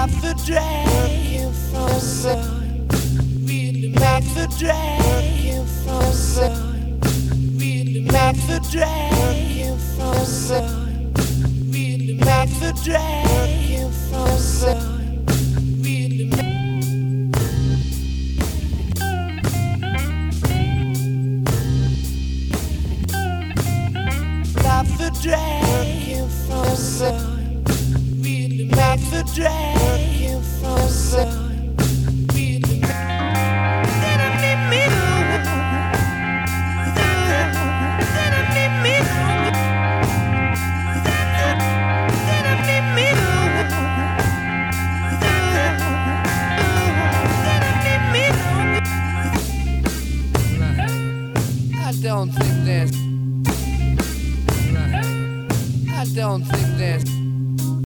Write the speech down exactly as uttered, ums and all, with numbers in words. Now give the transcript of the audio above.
Not the drag, working for the sun. Really not the drag, working for the sun. Really not the drag, working for the sun. Really not the drag, working for the sun. Really not the drag, working for the sun. Really not the drag, working for the sun. Really I don't think there's I don't think there's